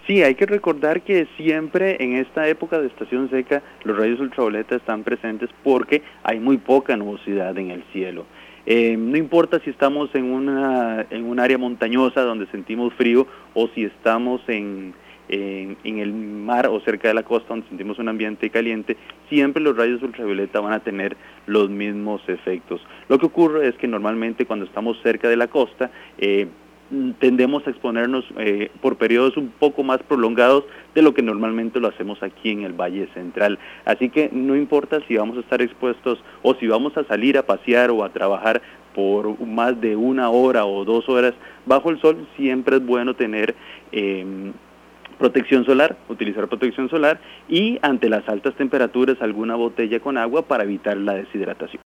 Sí, hay que recordar que siempre en esta época de estación seca los rayos ultravioleta están presentes porque hay muy poca nubosidad en el cielo. No importa si estamos en un área montañosa donde sentimos frío o si estamos en el mar o cerca de la costa donde sentimos un ambiente caliente, siempre los rayos ultravioleta van a tener los mismos efectos. Lo que ocurre es que normalmente cuando estamos cerca de la costa, tendemos a exponernos por periodos un poco más prolongados de lo que normalmente lo hacemos aquí en el Valle Central. Así que no importa si vamos a estar expuestos o si vamos a salir a pasear o a trabajar por más de 1 hora o 2 horas bajo el sol, siempre es bueno tener protección solar, utilizar protección solar y ante las altas temperaturas alguna botella con agua para evitar la deshidratación.